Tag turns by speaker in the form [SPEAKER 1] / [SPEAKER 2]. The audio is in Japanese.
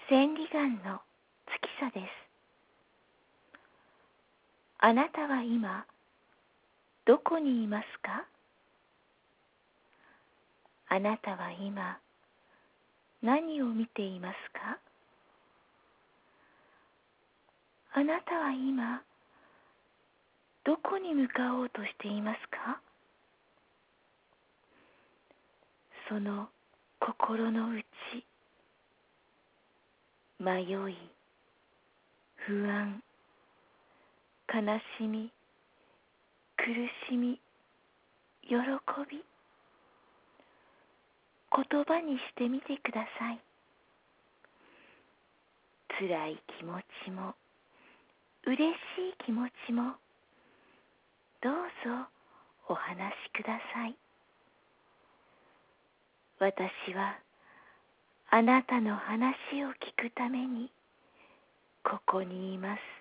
[SPEAKER 1] 千里眼の月さです。あなたは今どこにいますか？あなたは今何を見ていますか？あなたは今どこに向かおうとしていますか？その心の内、迷い、不安、悲しみ、苦しみ、喜び、言葉にしてみてください。辛い気持ちも嬉しい気持ちもどうぞお話しください。私はあなたの話を聞くためにここにいます。